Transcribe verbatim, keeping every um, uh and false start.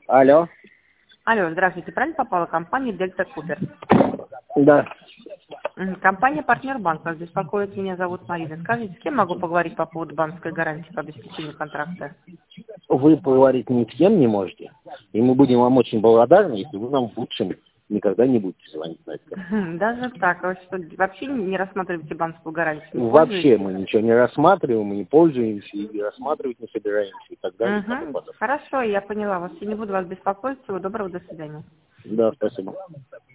Алло. Алло, здравствуйте. Правильно попала компания Дельта Купер? Да. Мгм. Компания «Партнер Банк» вас беспокоит. Меня зовут Марина. Скажите, с кем могу поговорить по поводу банковской гарантии по обеспечению контракта? Вы поговорить ни с кем не можете. И мы будем вам очень благодарны, если вы нам в будущем никогда не будете звонить на это. Мгм. Даже так? Вы что, вообще не рассматриваете банковскую гарантию? Не Вообще пользуетесь? мы ничего не рассматриваем, мы не пользуемся, и рассматривать не собираемся, и так далее, и тому Угу. подобное. Хорошо, я поняла вас. Я не буду вас беспокоить. Всего доброго, до свидания. Да, спасибо.